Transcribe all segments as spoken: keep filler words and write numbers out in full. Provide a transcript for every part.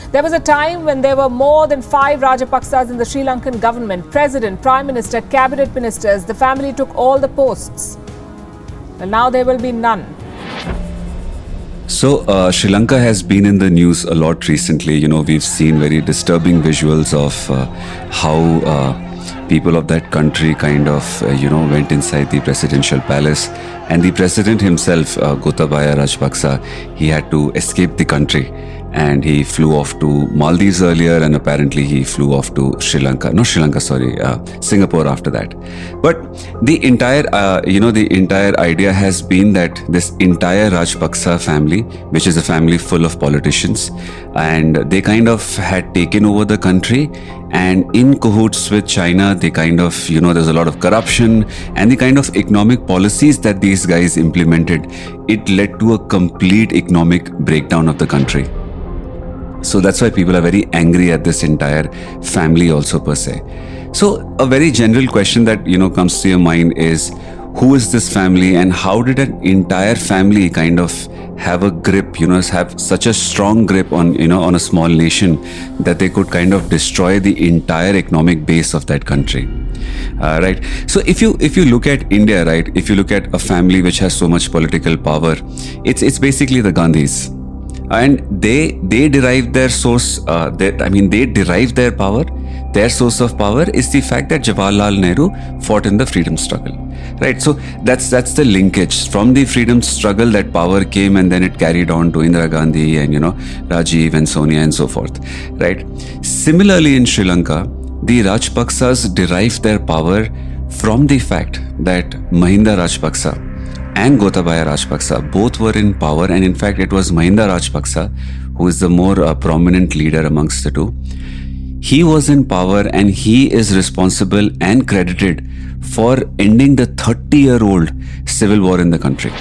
There was a time when there were more than five Rajapaksas in the Sri Lankan government. President, Prime Minister, Cabinet Ministers. The family took all the posts. Well, now there will be none. So, uh, Sri Lanka has been in the news a lot recently. You know, we've seen very disturbing visuals of uh, how uh, people of that country kind of, uh, you know, went inside the presidential palace. And the president himself, uh, Gotabaya Rajapaksa, he had to escape the country. And he flew off to Maldives earlier, and apparently he flew off to Sri Lanka, not Sri Lanka, sorry, uh, Singapore after that. But the entire, uh, you know, the entire idea has been that this entire Rajapaksa family, which is a family full of politicians, and they kind of had taken over the country, and in cahoots with China, they kind of, you know, there's a lot of corruption, and the kind of economic policies that these guys implemented, it led to a complete economic breakdown of the country. So that's why people are very angry at this entire family also per se. So a very general question that, you know, comes to your mind is, who is this family and how did an entire family kind of have a grip, you know, have such a strong grip on, you know, on a small nation that they could kind of destroy the entire economic base of that country. Uh, right. So if you if you look at India, right, if you look at a family which has so much political power, it's it's basically the Gandhis. And they they derive their source, uh, they, I mean, they derive their power. Their source of power is the fact that Jawaharlal Nehru fought in the freedom struggle, right? So that's that's the linkage from the freedom struggle that power came, and then it carried on to Indira Gandhi and, you know, Rajiv and Sonia and so forth, right? Similarly, in Sri Lanka, the Rajpaksas derived their power from the fact that Mahinda Rajapaksa and Gotabaya Rajapaksa both were in power, and in fact it was Mahinda Rajapaksa who is the more uh, prominent leader amongst the two. He was in power and he is responsible and credited for ending the thirty year old civil war in the country.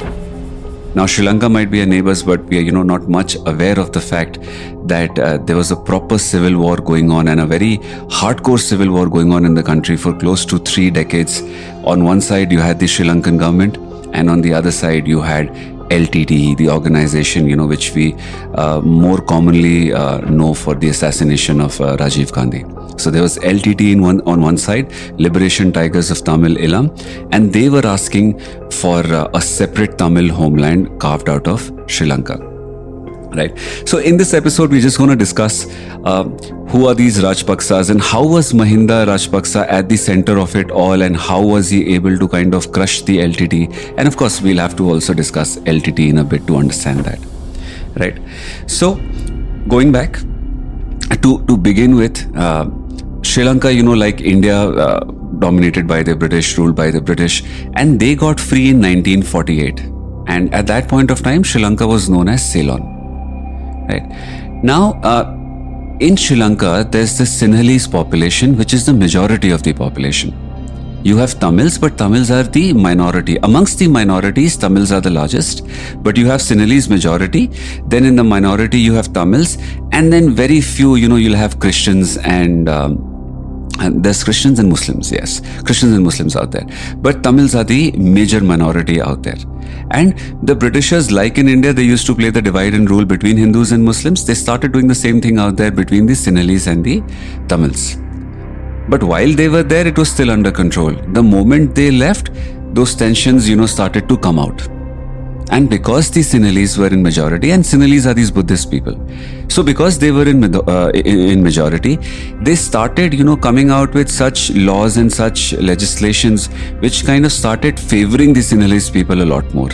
Now Sri Lanka might be our neighbors, but we are, you know, not much aware of the fact that uh, there was a proper civil war going on, and a very hardcore civil war going on in the country for close to three decades. On one side you had the Sri Lankan government, and on the other side, you had L T T, the organization, you know, which we uh, more commonly uh, know for the assassination of uh, Rajiv Gandhi. So there was L T T in one, on one side, Liberation Tigers of Tamil Eelam, and they were asking for uh, a separate Tamil homeland carved out of Sri Lanka. Right. So in this episode, we're just going to discuss uh, who are these Rajpaksas and how was Mahinda Rajapaksa at the center of it all, and how was he able to kind of crush the L T T. And of course, we'll have to also discuss L T T in a bit to understand that. Right. So going back to, to begin with, uh, Sri Lanka, you know, like India, uh, dominated by the British, ruled by the British, and they got free in nineteen forty-eight. And at that point of time, Sri Lanka was known as Ceylon. Right. Now, uh, in Sri Lanka, there's the Sinhalese population, which is the majority of the population. You have Tamils, but Tamils are the minority. Amongst the minorities, Tamils are the largest, but you have Sinhalese majority. Then in the minority, you have Tamils, and then very few, you know, you'll have Christians and, um, and there's Christians and Muslims, yes. Christians and Muslims out there. But Tamils are the major minority out there. And the Britishers, like in India, they used to play the divide and rule between Hindus and Muslims. They started doing the same thing out there between the Sinhalese and the Tamils. But while they were there, it was still under control. The moment they left, those tensions, you know, started to come out. And because the Sinhalese were in majority, and Sinhalese are these Buddhist people, so because they were in uh, in majority, they started, you know, coming out with such laws and such legislations which kind of started favoring the Sinhalese people a lot more.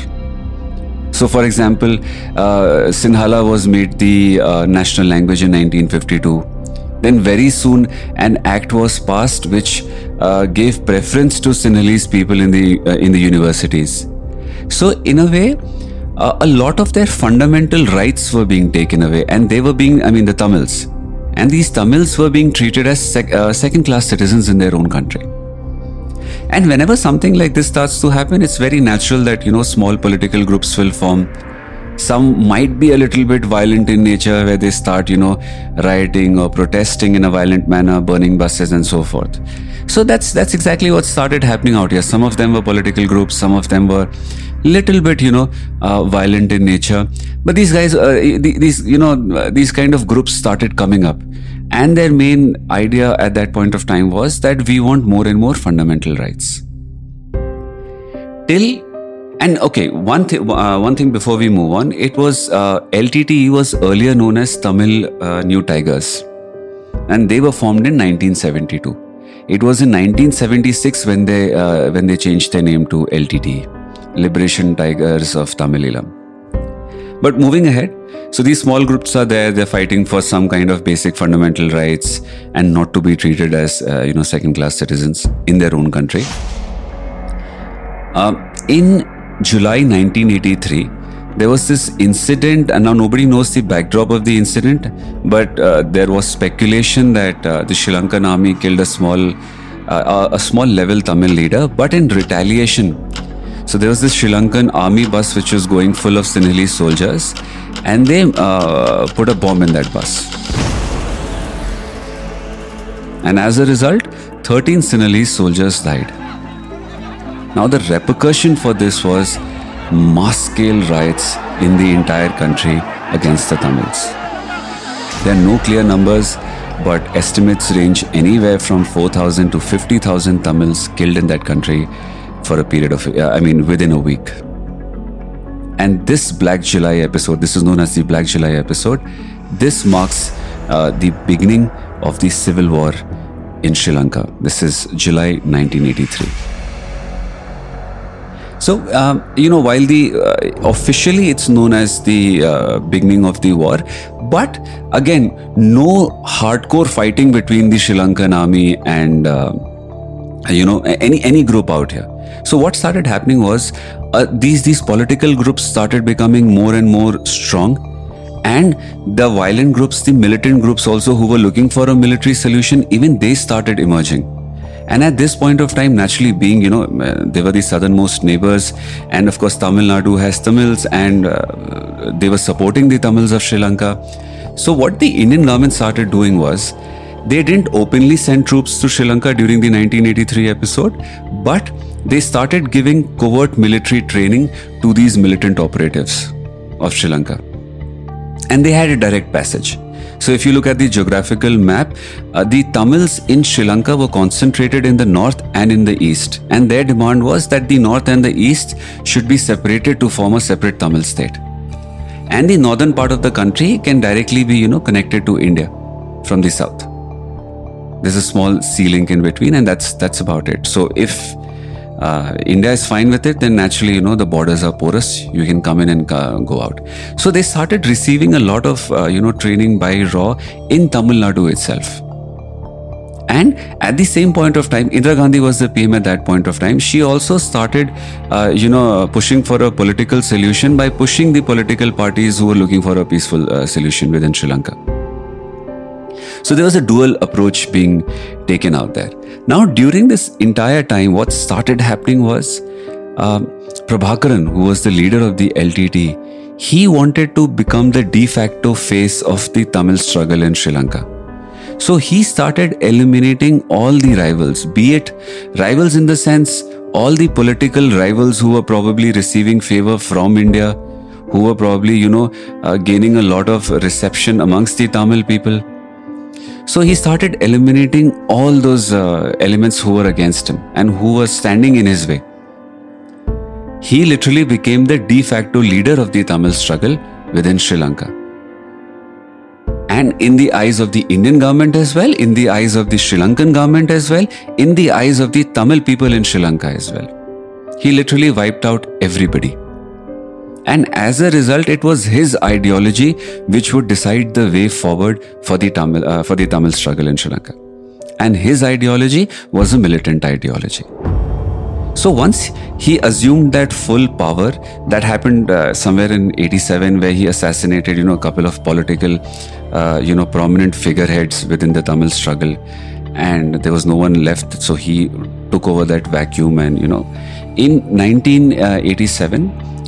So, for example, uh, Sinhala was made the uh, national language in nineteen fifty-two. Then very soon an act was passed which uh, gave preference to Sinhalese people in the uh, in the universities. So in a way, uh, a lot of their fundamental rights were being taken away, and they were being, I mean, the Tamils. And these Tamils were being treated as sec- uh, second-class citizens in their own country. And whenever something like this starts to happen, it's very natural that, you know, small political groups will form. Some might be a little bit violent in nature, where they start, you know, rioting or protesting in a violent manner, burning buses and so forth. So that's that's exactly what started happening out here. Some of them were political groups, some of them were little bit, you know, uh, violent in nature. But these guys, uh, these, you know, uh, these kind of groups started coming up. And their main idea at that point of time was that we want more and more fundamental rights. Till And okay, one thing, uh, one thing before we move on, it was uh, L T T E was earlier known as Tamil uh, New Tigers, and they were formed in nineteen seventy-two. It was in nineteen seventy-six when they uh, when they changed their name to L T T E, Liberation Tigers of Tamil Eelam. But moving ahead, so these small groups are there. They're fighting for some kind of basic fundamental rights and not to be treated as uh, you know second-class citizens in their own country. Uh, in July nineteen eighty-three, there was this incident, and now nobody knows the backdrop of the incident, but uh, there was speculation that uh, the Sri Lankan army killed a small, uh, a small level Tamil leader, but in retaliation. So there was this Sri Lankan army bus which was going full of Sinhalese soldiers, and they uh, put a bomb in that bus. And as a result, thirteen Sinhalese soldiers died. Now the repercussion for this was mass-scale riots in the entire country against the Tamils. There are no clear numbers, but estimates range anywhere from four thousand to fifty thousand Tamils killed in that country for a period of, I mean, within a week. And this Black July episode, this is known as the Black July episode, this marks uh, the beginning of the civil war in Sri Lanka. This is July nineteen eighty-three. So, um, you know, while the uh, officially it's known as the uh, beginning of the war, but again, no hardcore fighting between the Sri Lankan army and, uh, you know, any any group out here. So what started happening was uh, these these political groups started becoming more and more strong, and the violent groups, the militant groups also who were looking for a military solution, even they started emerging. And at this point of time, naturally being, you know, they were the southernmost neighbors, and of course Tamil Nadu has Tamils, and uh, they were supporting the Tamils of Sri Lanka. So what the Indian government started doing was, they didn't openly send troops to Sri Lanka during the nineteen eighty-three episode, but they started giving covert military training to these militant operatives of Sri Lanka. And they had a direct passage. So if you look at the geographical map, uh, the Tamils in Sri Lanka were concentrated in the north and in the east. And their demand was that the north and the east should be separated to form a separate Tamil state. And the northern part of the country can directly be, you know, connected to India from the south. There's a small sea link in between, and that's that's about it. So if Uh, India is fine with it, then naturally, you know, the borders are porous. You can come in and uh, go out. So they started receiving a lot of, uh, you know, training by R A W in Tamil Nadu itself. And at the same point of time, Indira Gandhi was the P M at that point of time. She also started, uh, you know, pushing for a political solution by pushing the political parties who were looking for a peaceful uh, solution within Sri Lanka. So there was a dual approach being taken out there. Now, during this entire time, what started happening was uh, Prabhakaran, who was the leader of the L T T, he wanted to become the de facto face of the Tamil struggle in Sri Lanka. So he started eliminating all the rivals, be it rivals in the sense, all the political rivals who were probably receiving favor from India, who were probably, you know, uh, gaining a lot of reception amongst the Tamil people. So he started eliminating all those uh, elements who were against him and who were standing in his way. He literally became the de facto leader of the Tamil struggle within Sri Lanka. And in the eyes of the Indian government as well, in the eyes of the Sri Lankan government as well, in the eyes of the Tamil people in Sri Lanka as well. He literally wiped out everybody. And as a result, it was his ideology which would decide the way forward for the Tamil uh, for the Tamil struggle in Sri Lanka. And his ideology was a militant ideology. So once he assumed that full power, that happened uh, somewhere in eighty-seven, where he assassinated, you know, a couple of political, uh, you know, prominent figureheads within the Tamil struggle, and there was no one left. So he took over that vacuum, and you know, in nineteen eighty-seven.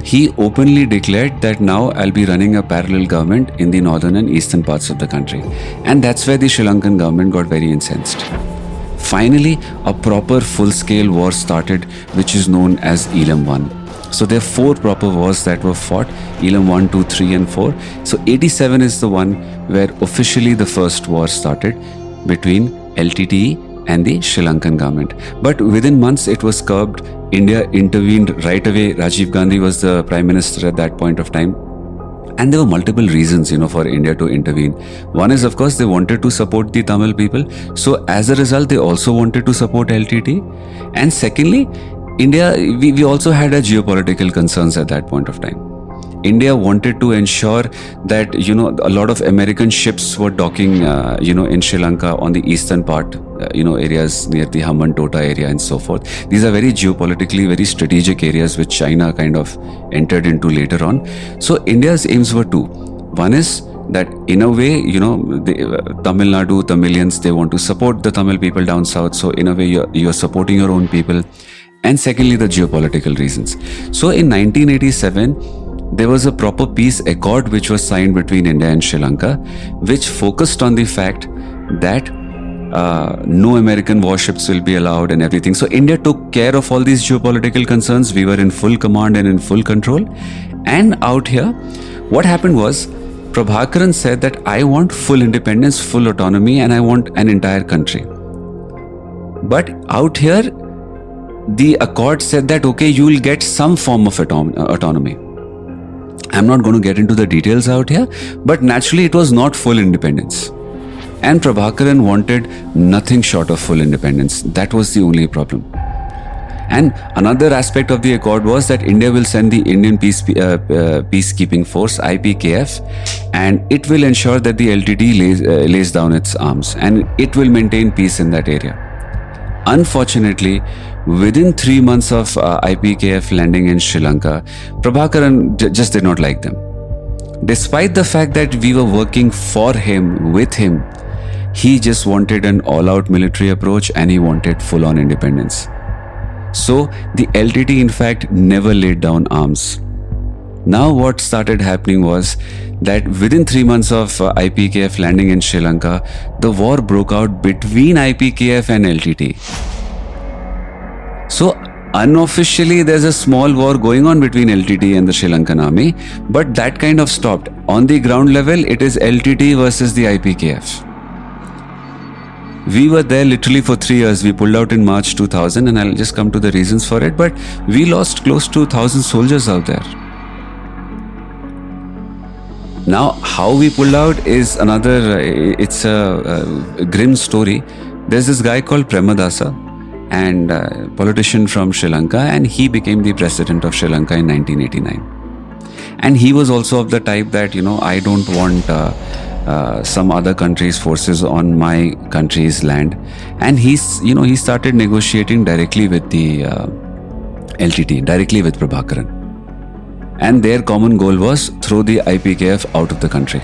he openly declared that now I'll be running a parallel government in the northern and eastern parts of the country. And that's where the Sri Lankan government got very incensed. Finally, a proper full-scale war started, which is known as Elam one. So there are four proper wars that were fought, Elam one, two, three and four. So eighty-seven is the one where officially the first war started between L T T E and the Sri Lankan government. But within months it was curbed. India intervened right away. Rajiv Gandhi was the Prime Minister at that point of time. And there were multiple reasons, you know, for India to intervene. One is, of course, they wanted to support the Tamil people. So as a result, they also wanted to support L T T. And secondly, India, we, we also had a geopolitical concerns at that point of time. India wanted to ensure that, you know, a lot of American ships were docking, uh, you know, in Sri Lanka on the eastern part, uh, you know, areas near the Hambantota area and so forth. These are very geopolitically, very strategic areas which China kind of entered into later on. So India's aims were two. One is that in a way, you know, the, uh, Tamil Nadu, Tamilians, they want to support the Tamil people down south. So in a way, you're, you're supporting your own people. And secondly, the geopolitical reasons. So in nineteen eighty-seven, there was a proper peace accord which was signed between India and Sri Lanka, which focused on the fact that uh, no American warships will be allowed and everything. So India took care of all these geopolitical concerns. We were in full command and in full control. And out here, what happened was, Prabhakaran said that I want full independence, full autonomy, and I want an entire country. But out here, the accord said that, okay, you will get some form of autom- autonomy. I'm not going to get into the details out here, but naturally it was not full independence. And Prabhakaran wanted nothing short of full independence. That was the only problem. And another aspect of the accord was that India will send the Indian Peace, uh, uh, Peacekeeping Force, I P K F, and it will ensure that the L T T lays, uh, lays down its arms and it will maintain peace in that area. Unfortunately, within three months of uh, I P K F landing in Sri Lanka, Prabhakaran j- just did not like them. Despite the fact that we were working for him, with him, he just wanted an all-out military approach and he wanted full-on independence. So the L T T in fact never laid down arms. Now what started happening was that within three months of uh, I P K F landing in Sri Lanka, the war broke out between I P K F and L T T. So unofficially there's a small war going on between L T T and the Sri Lankan army, but that kind of stopped. On the ground level, it is L T T versus the I P K F. We were there literally for three years. We pulled out in March two thousand, and I'll just come to the reasons for it, but we lost close to one thousand soldiers out there. Now, how we pulled out is another, it's a, a grim story. There's this guy called Premadasa, and a politician from Sri Lanka, and he became the president of Sri Lanka in nineteen eighty-nine. And he was also of the type that, you know, I don't want uh, uh, some other country's forces on my country's land. And he's, you know, he started negotiating directly with the uh, L T T, directly with Prabhakaran. And their common goal was throw the I P K F out of the country.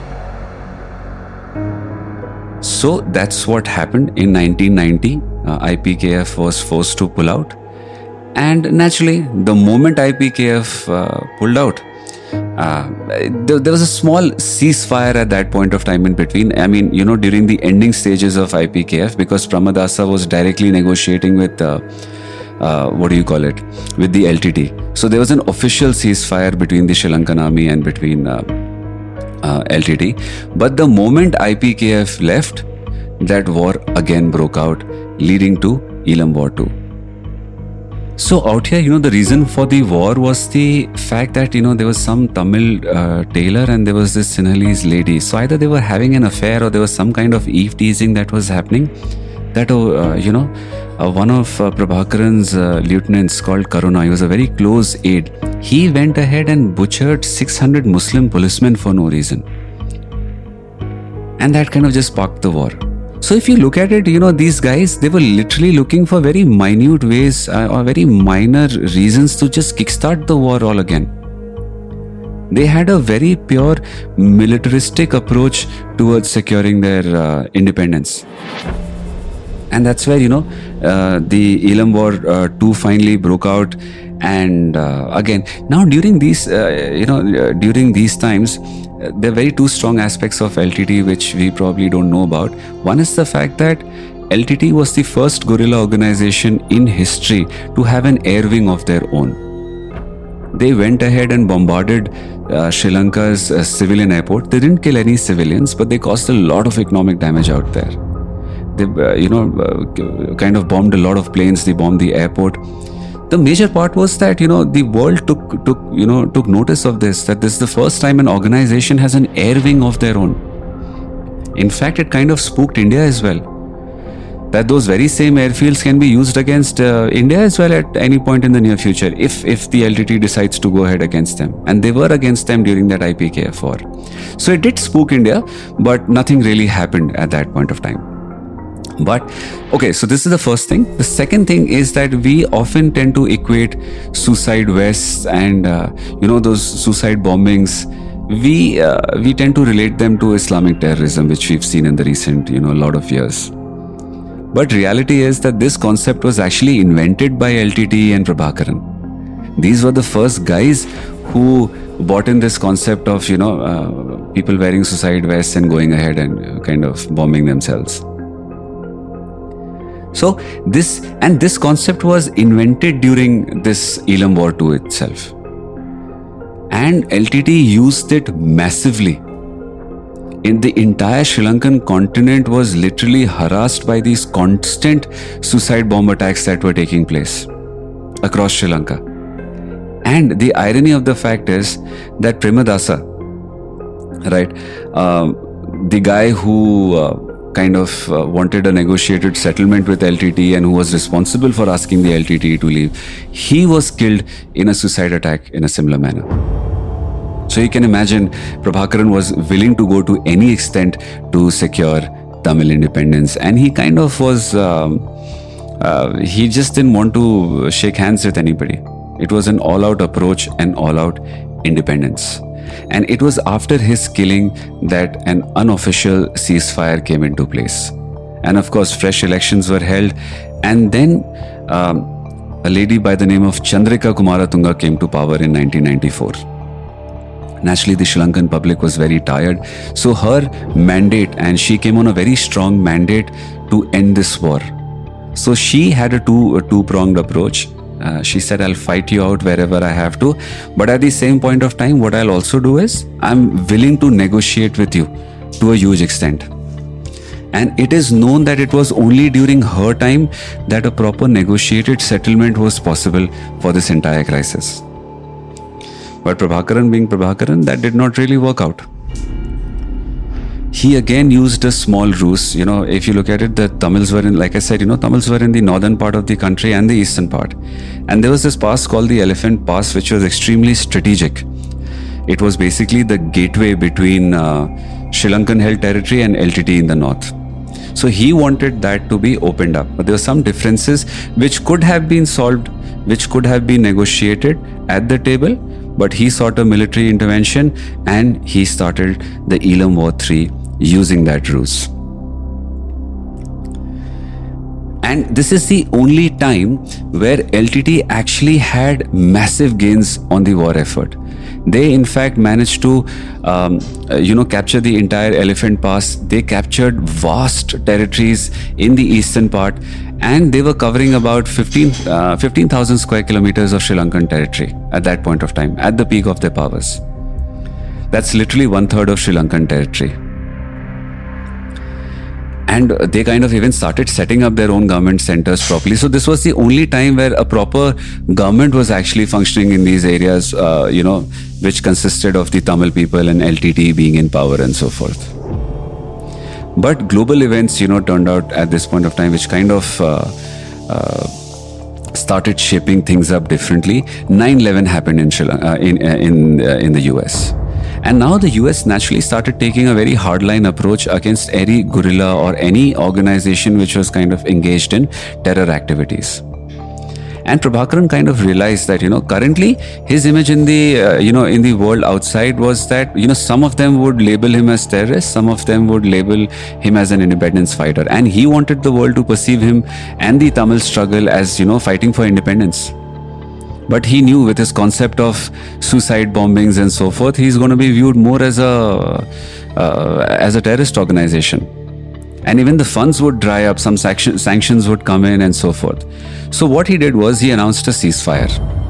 So that's what happened in nineteen ninety. Uh, I P K F was forced to pull out. And naturally, the moment I P K F uh, pulled out, uh, there, there was a small ceasefire at that point of time in between. I mean, you know, during the ending stages of I P K F, because Premadasa was directly negotiating with uh, Uh, what do you call it, with the L T T. So there was an official ceasefire between the Sri Lankan army and between uh, uh, L T T. But the moment I P K F left, that war again broke out, leading to Elam War two. So out here, you know, the reason for the war was the fact that, you know, there was some Tamil uh, tailor and there was this Sinhalese lady. So either they were having an affair or there was some kind of eve teasing that was happening. That, uh, you know, uh, one of uh, Prabhakaran's uh, lieutenants called Karuna, he was a very close aide. He went ahead and butchered six hundred Muslim policemen for no reason. And that kind of just sparked the war. So if you look at it, you know, these guys, they were literally looking for very minute ways uh, or very minor reasons to just kickstart the war all again. They had a very pure militaristic approach towards securing their uh, independence. And that's where, you know, uh, the Elam War uh, two finally broke out. And uh, again, now during these, uh, you know, uh, during these times, uh, there are very two strong aspects of L T T which we probably don't know about. One is the fact that L T T was the first guerrilla organization in history to have an air wing of their own. They went ahead and bombarded uh, Sri Lanka's uh, civilian airport. They didn't kill any civilians, but they caused a lot of economic damage out there. They, uh, you know, uh, kind of bombed a lot of planes. They bombed the airport. The major part was that, you know, the world took, took, you know, took notice of this, that this is the first time an organization has an air wing of their own. In fact, it kind of spooked India as well, that those very same airfields can be used against uh, India as well at any point in the near future if, if the L T T decides to go ahead against them. And they were against them during that I P K F war. So it did spook India, but nothing really happened at that point of time. But okay, so this is the first thing. The second thing is that we often tend to equate suicide vests and uh, you know, those suicide bombings. We uh, we tend to relate them to Islamic terrorism, which we've seen in the recent, you know, lot of years. But reality is that this concept was actually invented by L T T and Prabhakaran. These were the first guys who bought in this concept of, you know, uh, people wearing suicide vests and going ahead and kind of bombing themselves. So this, and this concept was invented during this Elam War two itself. And L T T used it massively. In the entire Sri Lankan continent was literally harassed by these constant suicide bomb attacks that were taking place across Sri Lanka. And the irony of the fact is that Premadasa, right, uh, the guy who uh, kind of uh, wanted a negotiated settlement with L T T and who was responsible for asking the L T T to leave, he was killed in a suicide attack in a similar manner. So you can imagine Prabhakaran was willing to go to any extent to secure Tamil independence, and he kind of was, um, uh, he just didn't want to shake hands with anybody. It was an all-out approach and all-out independence. And it was after his killing that an unofficial ceasefire came into place. And of course, fresh elections were held. And then um, a lady by the name of Chandrika Kumaratunga came to power in nineteen ninety-four. Naturally, the Sri Lankan public was very tired. So her mandate, and she came on a very strong mandate to end this war. So she had a, two, a two-pronged approach. Uh, she said, I'll fight you out wherever I have to. But at the same point of time, what I'll also do is, I'm willing to negotiate with you to a huge extent. And it is known that it was only during her time that a proper negotiated settlement was possible for this entire crisis. But Prabhakaran being Prabhakaran, that did not really work out. He again used a small ruse. You know, if you look at it, the Tamils were in, like I said, you know, Tamils were in the northern part of the country and the eastern part. And there was this pass called the Elephant Pass, which was extremely strategic. It was basically the gateway between uh, Sri Lankan held territory and L T T in the north. So he wanted that to be opened up. But there were some differences which could have been solved, which could have been negotiated at the table. But he sought a military intervention and he started the Elam War three using that ruse. And this is the only time where L T T actually had massive gains on the war effort. They in fact managed to, um, you know, capture the entire Elephant Pass. They captured vast territories in the eastern part, and they were covering about fifteen thousand square kilometers of Sri Lankan territory at that point of time, at the peak of their powers. That's literally one third of Sri Lankan territory. And they kind of even started setting up their own government centers properly. So this was the only time where a proper government was actually functioning in these areas, uh, you know, which consisted of the Tamil people and L T T being in power and so forth. But global events, you know, turned out at this point of time, which kind of uh, uh, started shaping things up differently. nine eleven happened in Sri Lanka, uh, in uh, in uh, in the U S. And now the U S naturally started taking a very hardline approach against any guerrilla or any organization which was kind of engaged in terror activities. And Prabhakaran kind of realized that, you know, currently his image in the, uh, you know, in the world outside was that, you know, some of them would label him as terrorist, some of them would label him as an independence fighter. And he wanted the world to perceive him and the Tamil struggle as, you know, fighting for independence. But he knew with his concept of suicide bombings and so forth, he's going to be viewed more as a uh, as a terrorist organization. And even the funds would dry up, some sanction, sanctions would come in and so forth. So what he did was he announced a ceasefire.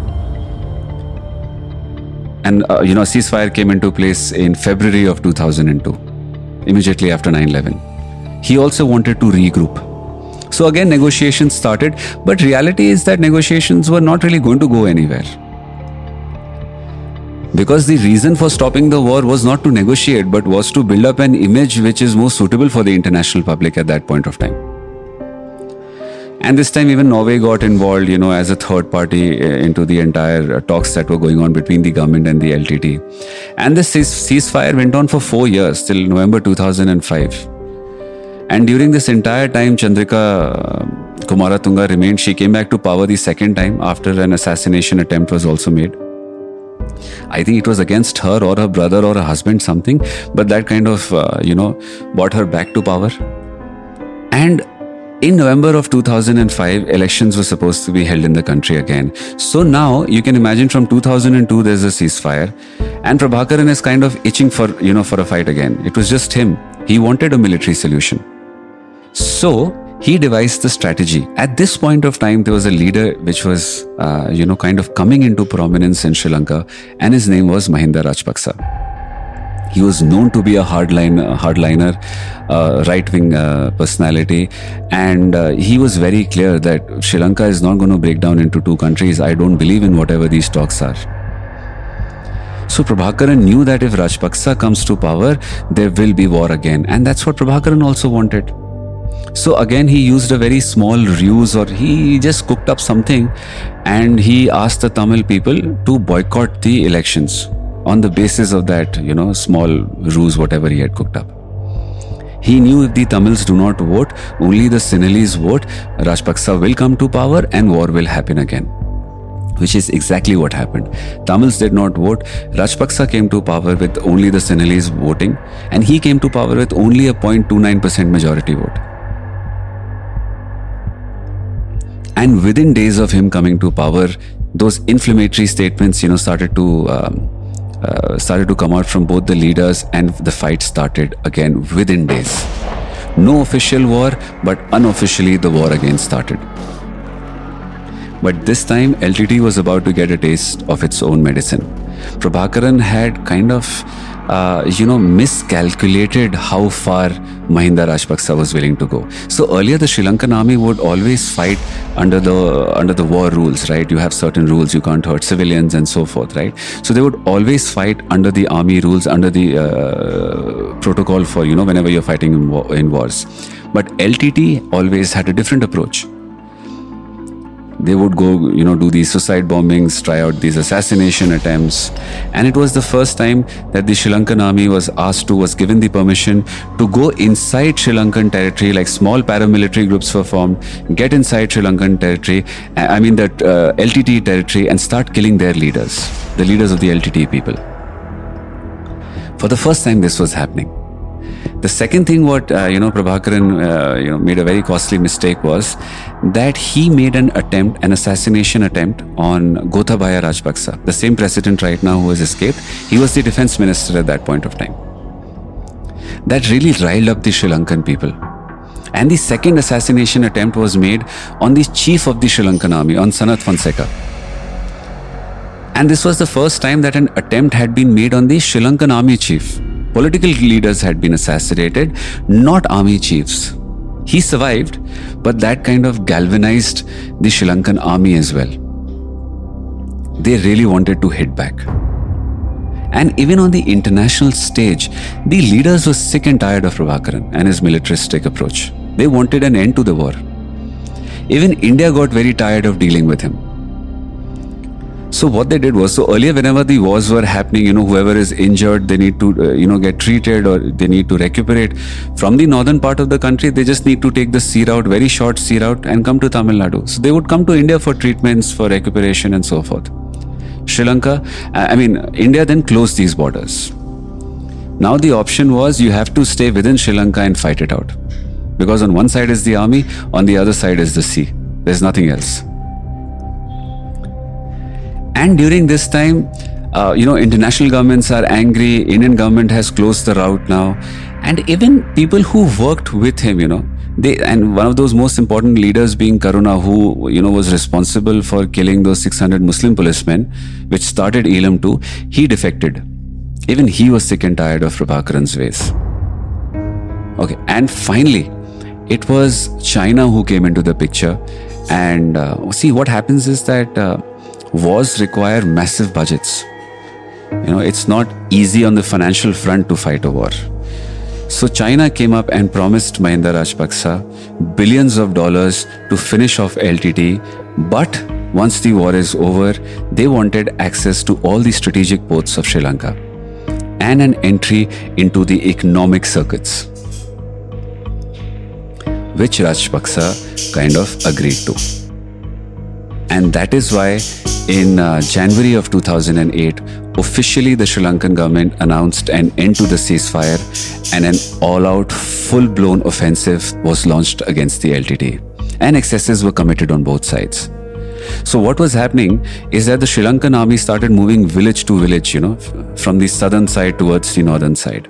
And, uh, you know, a ceasefire came into place in February of two thousand two, immediately after nine eleven. He also wanted to regroup. So again, negotiations started, but reality is that negotiations were not really going to go anywhere. Because the reason for stopping the war was not to negotiate, but was to build up an image which is more suitable for the international public at that point of time. And this time even Norway got involved, you know, as a third party into the entire talks that were going on between the government and the L T T. And this ceasefire went on for four years, till November two thousand five. And during this entire time, Chandrika Kumaratunga remained. She came back to power the second time after an assassination attempt was also made. I think it was against her or her brother or her husband, something, but that kind of, uh, you know, brought her back to power. And in November of two thousand five, elections were supposed to be held in the country again. So now you can imagine from two thousand two, there's a ceasefire, and Prabhakaran is kind of itching for, you know, for a fight again. It was just him. He wanted a military solution. So he devised the strategy. At this point of time, there was a leader which was, uh, you know, kind of coming into prominence in Sri Lanka, and his name was Mahinda Rajapaksa. He was known to be a hardline, hardliner, uh, right-wing uh, personality, and uh, he was very clear that Sri Lanka is not going to break down into two countries. I don't believe in whatever these talks are. So Prabhakaran knew that if Rajapaksa comes to power, there will be war again, and that's what Prabhakaran also wanted. So again, he used a very small ruse, or he just cooked up something, and he asked the Tamil people to boycott the elections on the basis of that, you know, small ruse, whatever he had cooked up. He knew if the Tamils do not vote, only the Sinhalese vote, Rajapaksa will come to power and war will happen again. Which is exactly what happened. Tamils did not vote. Rajapaksa came to power with only the Sinhalese voting, and he came to power with only a zero point two nine percent majority vote. And within days of him coming to power, those inflammatory statements, you know, started to um, uh, started to come out from both the leaders, and the fight started again within days. No official war, but unofficially the war again started. But this time, L T T was about to get a taste of its own medicine. Prabhakaran had kind of, uh, you know, miscalculated how far Mahinda Rajapaksa was willing to go. So earlier, the Sri Lankan army would always fight under the under the war rules, right? You have certain rules, you can't hurt civilians and so forth, right? So they would always fight under the army rules, under the uh, protocol for, you know, whenever you're fighting in, war, in wars. But L T T always had a different approach. They would go, you know, do these suicide bombings, try out these assassination attempts. And it was the first time that the Sri Lankan army was asked to, was given the permission to go inside Sri Lankan territory, like small paramilitary groups were formed, get inside Sri Lankan territory, I mean that uh, L T T territory, and start killing their leaders, the leaders of the L T T people. For the first time, this was happening. The second thing what, uh, you know, Prabhakaran, uh, you know, made a very costly mistake was that he made an attempt, an assassination attempt on Gotabaya Rajapaksa, the same president right now who has escaped. He was the defense minister at that point of time. That really riled up the Sri Lankan people. And the second assassination attempt was made on the chief of the Sri Lankan army, on Sanath Fonseka. And this was the first time that an attempt had been made on the Sri Lankan army chief. Political leaders had been assassinated, not army chiefs. He survived, but that kind of galvanized the Sri Lankan army as well. They really wanted to hit back. And even on the international stage, the leaders were sick and tired of Prabhakaran and his militaristic approach. They wanted an end to the war. Even India got very tired of dealing with him. So what they did was, so earlier whenever the wars were happening, you know, whoever is injured, they need to, uh, you know, get treated, or they need to recuperate. From the northern part of the country, they just need to take the sea route, very short sea route, and come to Tamil Nadu. So they would come to India for treatments, for recuperation and so forth. Sri Lanka, I mean, India then closed these borders. Now the option was you have to stay within Sri Lanka and fight it out. Because on one side is the army, on the other side is the sea. There's nothing else. And during this time, uh, you know, international governments are angry. Indian government has closed the route now. And even people who worked with him, you know, they, and one of those most important leaders being Karuna, who, you know, was responsible for killing those six hundred Muslim policemen, which started Elam too, he defected. Even he was sick and tired of Prabhakaran's ways. Okay, and finally, it was China who came into the picture. And uh, see, what happens is that uh, wars require massive budgets. You know, it's not easy on the financial front to fight a war. So China came up and promised Mahinda Rajapaksa billions of dollars to finish off L T T. But once the war is over, they wanted access to all the strategic ports of Sri Lanka and an entry into the economic circuits, which Rajapaksa kind of agreed to. And that is why in uh, January of two thousand eight, officially the Sri Lankan government announced an end to the ceasefire, and an all-out, full-blown offensive was launched against the L T T. And excesses were committed on both sides. So what was happening is that the Sri Lankan army started moving village to village, you know, from the southern side towards the northern side.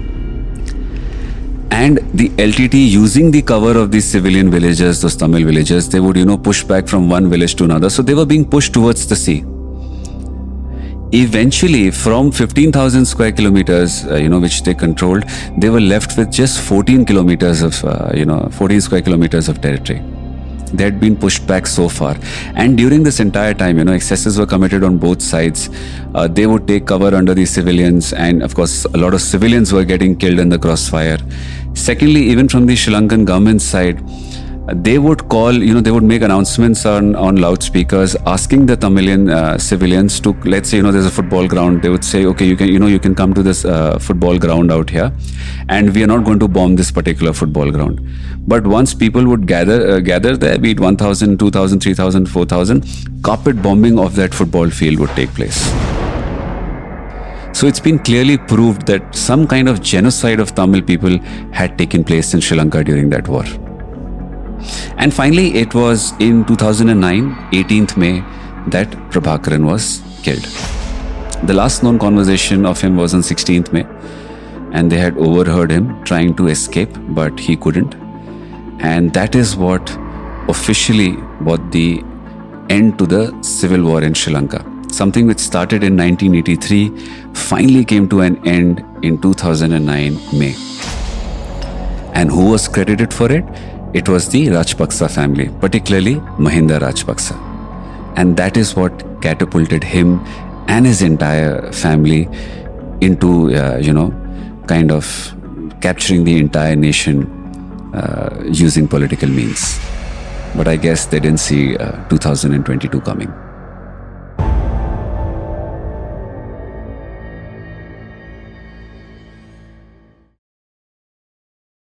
And the L T T, using the cover of these civilian villagers, those Tamil villagers, they would, you know, push back from one village to another. So they were being pushed towards the sea. Eventually, from fifteen thousand square kilometers, uh, you know, which they controlled, they were left with just fourteen kilometers of, uh, you know, fourteen square kilometers of territory. They had been pushed back so far. And during this entire time, you know, excesses were committed on both sides. Uh, they would take cover under the civilians, and of course, a lot of civilians were getting killed in the crossfire. Secondly, even from the Sri Lankan government side, they would call, you know, they would make announcements on, on loudspeakers asking the Tamilian uh, civilians to, let's say, you know, there's a football ground. They would say, okay, you can, you know, you can come to this uh, football ground out here, and we are not going to bomb this particular football ground. But once people would gather, uh, gather there, be it one thousand, two thousand, three thousand, four thousand, carpet bombing of that football field would take place. So it's been clearly proved that some kind of genocide of Tamil people had taken place in Sri Lanka during that war. And finally, it was in two thousand nine, eighteenth May, that Prabhakaran was killed. The last known conversation of him was on sixteenth May, and they had overheard him trying to escape, but he couldn't. And that is what officially brought the end to the civil war in Sri Lanka. Something which started in nineteen eighty-three finally came to an end in two thousand nine May. And who was credited for it? It was the Rajapaksa family, particularly Mahinda Rajapaksa. And that is what catapulted him and his entire family into, uh, you know, kind of capturing the entire nation uh, using political means. But I guess they didn't see uh, two thousand twenty-two coming.